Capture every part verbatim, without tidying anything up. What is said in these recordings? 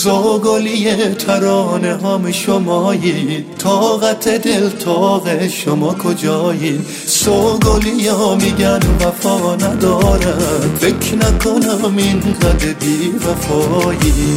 سوگلی ترانه هم شمایی، طاقت دل طاق شما کجایی؟ سوگلی ها میگن وفا ندارن، فکر نکنم اینقدر بی وفایی.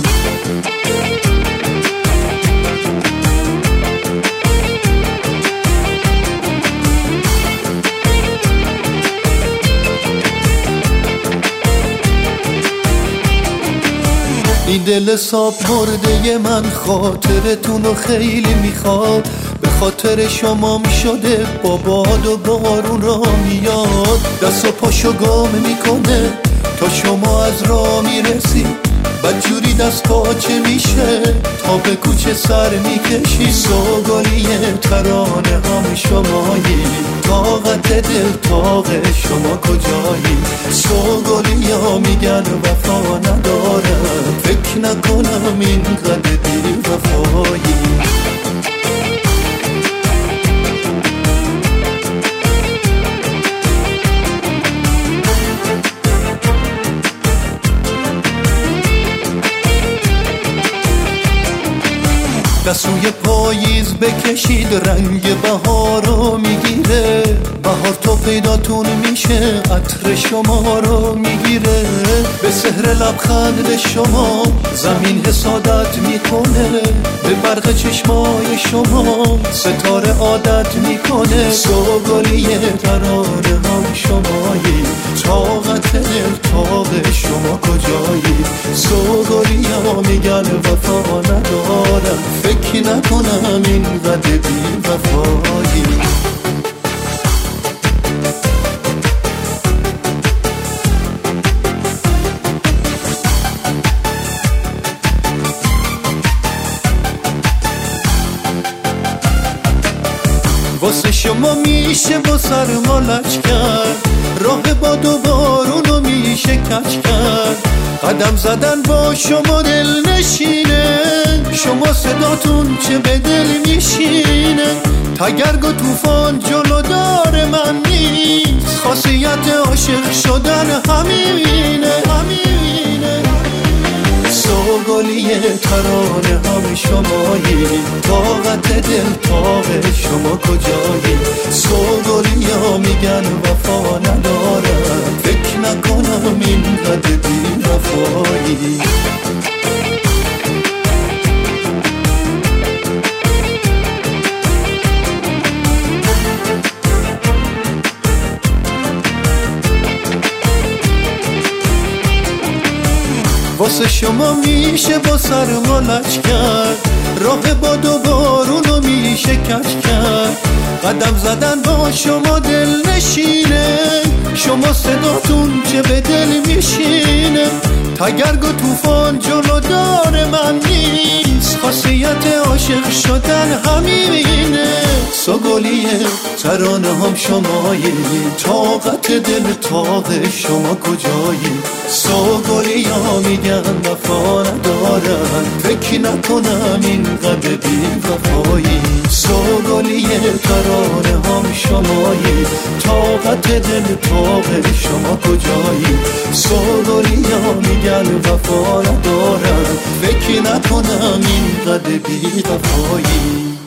این دل صاف مرده من خاطرتونو خیلی میخواد، به خاطر شما میشده با باد و بارون را میاد. دست و پاشو گام میکنه تا شما از راه میرسی، بدجوری دست پاچه میشه تا به کوچه سر میکشی. سوگلی ترانه هم شمایی، طاقت دل طاق شما کجایی؟ سوگلی ها میگن وفا ندارم، فکر نکنم اینقدر بی وفایی. دستوی پاییز بکشید رنگ بهار رو میگیره، بهار تو پیداتون میشه عطر شما رو میگیره. به سحر لبخند شما زمین حسادت میکنه، به برق چشمای شما ستاره عادت میکنه. سوگلی ترانه هم شمایی، طاقت دل طاق شما کجایی؟ سوگلی ها میگن وفا ندارم، فکر نکنم اینقدر بی وفایی. واسه شما میشه با سرما لج کرد، راه باد و بارونو میشه کج کرد. قدم زدن با شما دل نشینه، شما صداتون چه به دل میشینه. تگرگ و توفان جلودار من نیست، خاصیت عاشق شدن همینه همینه. سوگلی ترانه هم شمایی، طاقت دل طاق شما کجایی؟ سوگلی ها میگن وفا ندارم، فکر نکنم اینقدر بی وفایی. واسه شما میشه با سرما لج کرد، راه باد و بارونو میشه کج کرد. قدم زدن با شما دل نشینه، شما صداتون چه به دل میشینه. تگرگ و توفان جلودار من نیست، خاصیت عاشق شدن همینه. سوگلی ترانه هم شمایی، طاقت دل طاق شما کجایی؟ سوگلی ها میگن وفا ندارن، فکر نکنم اینقدر بی وفایی. سوگلی ترانه هم شمایی، طاقت دل طاق شما کجایی؟ سوگلی ها میگن وفا ندارن، فکر نکنم اینقدر بی وفایی.